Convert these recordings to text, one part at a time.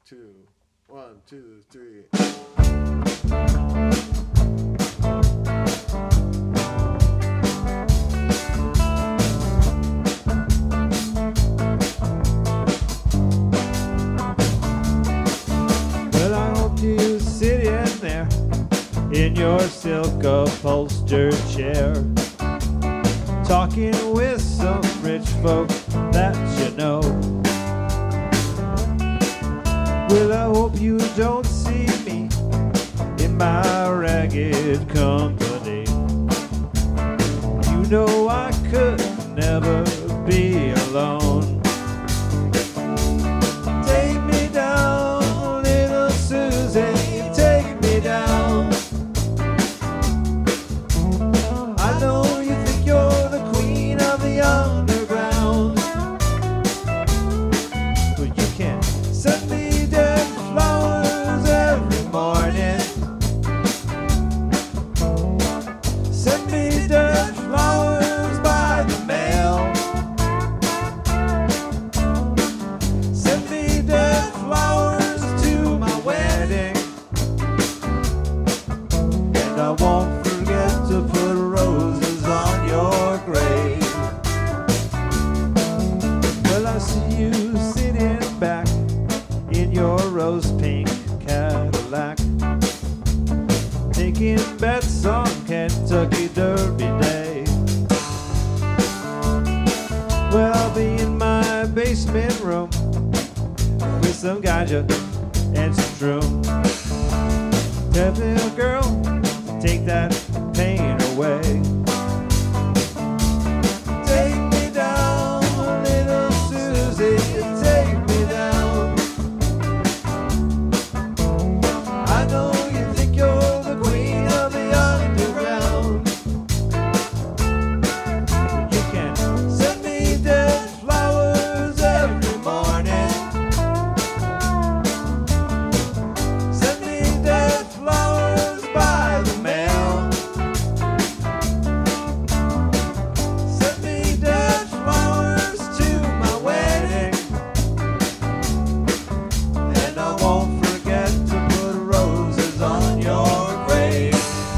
two, 1, 2, 3. Well, I hope you sit in there in your silk upholstered chair, talking with some rich folk that you know. Well, I hope you don't see me in my ragged company. You know I could never be alone. Take me down, little Susie, take me down. I know you think you're the queen of the underground, but you can't send me dead flowers every morning. Send me dead flowers by the mail. Send me dead flowers to my wedding, and I won't forget to put roses on your grave. Well, I see you sitting back in your rose pink Cadillac, taking bets on Kentucky Derby Day. Well, I'll be in my basement room with some ganja and some shroom. Tell little girl, take that pain away. Take me down, little Susie, take me down. I know you think you're the queen of the underground, but you can send me dead flowers every morning. Send me dead flowers by the mail. Send me dead flowers to my wedding, and I won't forget to put roses on your grave.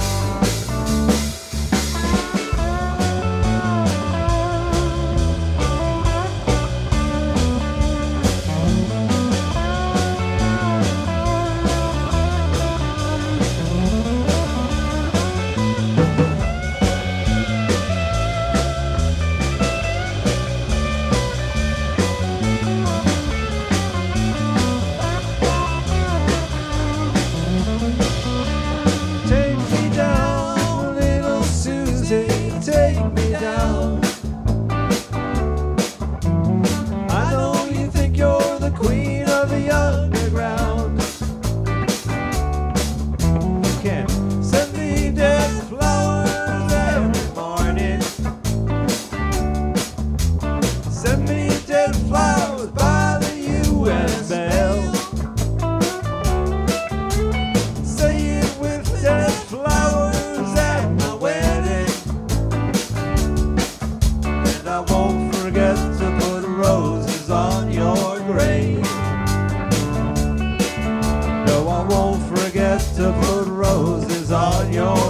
Take me down, little Susie, take me down. I know you think you're the queen of the underground. You can send me dead flowers every morning. Send me dead flowers by the U.S. mail. Say it with dead flowers at my wedding, and I won't forget to put roses on your grave. No, I won't forget to put roses on your